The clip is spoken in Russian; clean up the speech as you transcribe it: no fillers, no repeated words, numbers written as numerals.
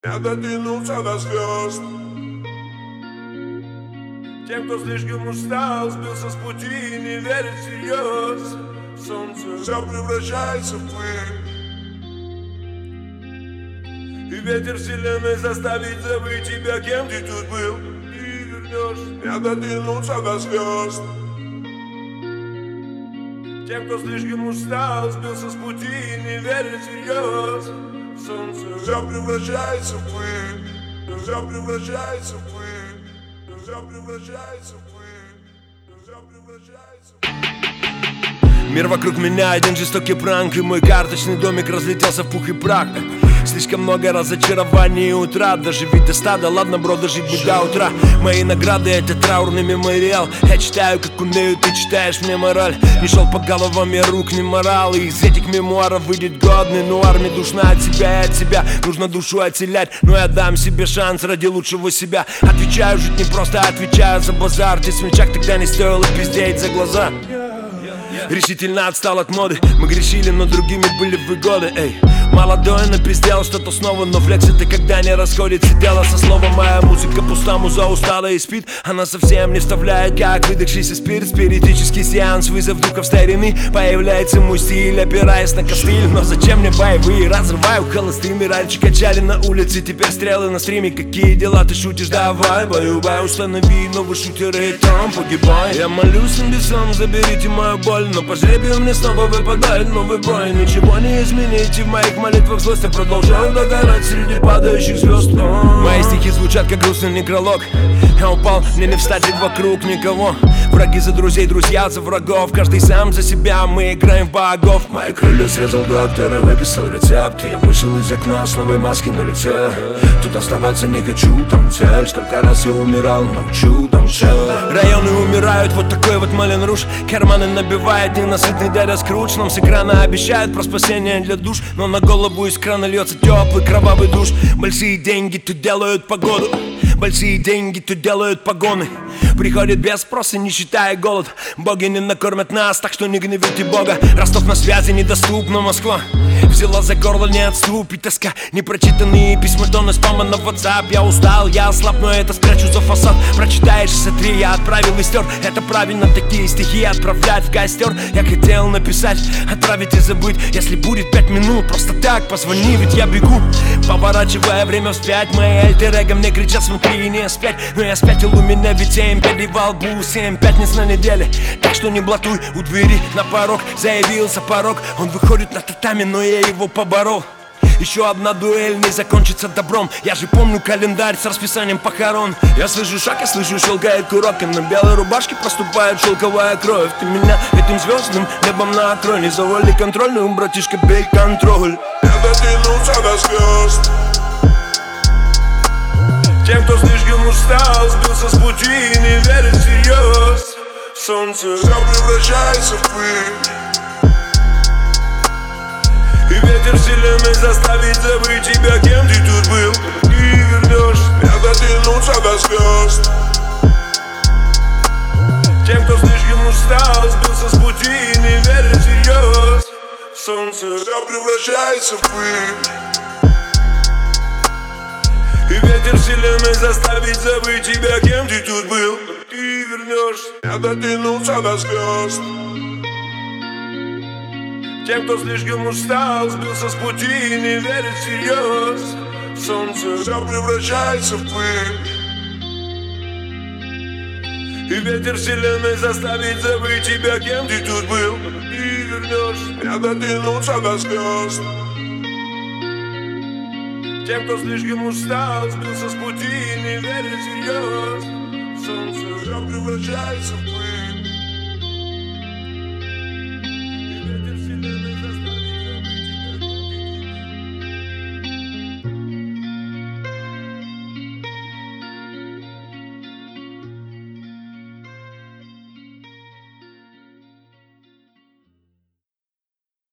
Я дотянулся до звезд. Тем, кто слишком устал, сбился с пути и не верит всерьез. Солнце все превращается в пыль, и ветер вселенной заставит забыть тебя, кем ты тут был. Ты вернешь. Я дотянулся до звезд. Тем, кто слишком устал, сбился с пути и не верит всерьез. Солнце все превращается в пыль, все превращается в пыль, все превращается в пыль, все превращается в пыль. Мир вокруг меня один жестокий пранк, и мой карточный домик разлетелся в пух и прах. Слишком много разочарований и утрат. Доживи до стада, ладно, бро, дожить бы до утра. Мои награды — это траурный мемориал. Я читаю, как умею, ты читаешь мне мораль. Не шел по головам, я рук не морал. И из этих мемуаров выйдет годный нуар. Мне душно от себя и от себя, нужно душу отселять. Но я дам себе шанс ради лучшего себя. Отвечаю, жить не просто, отвечаю за базар. Ты смельчак, тогда не стоило пиздеть за глаза. Решительно отстал от моды. Мы грешили, но другими были вы годы. Эй, молодой напиздел что-то снова, но флекс это когда не расходится дело со словом. Моя музыка пуста, муза устала и спит. Она совсем не вставляет, как выдохшийся спирт. Спиритический сеанс, вызов духов старины. Появляется мой стиль, опираясь на костыль. Но зачем мне боевые? Разрываю холостыми. Раньше качали на улице, теперь стрелы на стриме. Какие дела, ты шутишь? Давай, баю-бай, установи новый шутер и там погибай. Я молюсь небесам, заберите мою боль. Но по жребию мне снова выпадает новый бой. Ничего не измените в моих молитвах злость. Я продолжаю догорать среди падающих звезд. Мои стихи звучат как грустный некролог. Я упал, мне не встать и вокруг никого. Враги за друзей, друзья за врагов. Каждый сам за себя, мы играем в богов. Мои крылья срезал доктор и выписал рецепт. Я вышел из окна с новой маской на лице. Тут оставаться не хочу, там цель. Сколько раз я умирал, научу, там цель. Районы умирают, вот такой вот Малин Руж. Карманы набивает ненасытный дядя Скрудж. Нам с экрана обещают про спасение для душ, но на голову из крана льется теплый кровавый душ. Большие деньги тут делают погоду, большие деньги тут делают погоны. Приходит без спроса, не считая голод. Боги не накормят нас, так что не гневите Бога. Ростов на связи, недоступна Москва. Взяла за горло, не отступит тоска. Непрочитанные письма, тонны спама на WhatsApp. Я устал, я ослаб, но это спрячу за фасад. Прочитаешь смотри, я отправил и стер. Это правильно, такие стихи отправлять в костер. Я хотел написать, отправить и забыть. Если будет 5 минут, просто так позвони, ведь я бегу. Поворачивая время вспять, мои альтер-эго мне кричат, смотри и не спять. Но я спятил, у меня ведь 7 пядей во лбу, 7 пятниц на неделе. Так что не блатуй, у двери на порог заявился порог. Он выходит на татами, но я его поборол. Еще одна дуэль не закончится добром. Я же помню календарь с расписанием похорон. Я слышу шаг, я слышу, щелкает курок, и на белой рубашке проступает шелковая кровь. Ты меня этим звездным небом накрой. Не завали контрольную, братишка, бей контроль. Я дотянулся до звезд. Тем, кто слишком устал, сбился с пути и не верит всерьез. Солнце все превращается в пыль, и ветер вселенной заставит забыть тебя, кем ты тут был. Ты вернешь. Я дотянулся до звезд. Тем, кто слишком устал, сбился с пути и не верит всерьез. Солнце все превращается в пыль, и ветер вселенной заставит забыть тебя, кем ты тут был. Ты вернешь. Я дотянулся до звезд. Тем, кто слишком устал, сбился с пути и не верит всерьез. Солнце все превращается в пыль, и ветер вселенной заставит забыть тебя, кем ты тут был. Ты вернешь. Я дотянулся до звезд. Тем, кто слишком устал, сбился с пути и не верит всерьез. Солнце все превращается в пыль.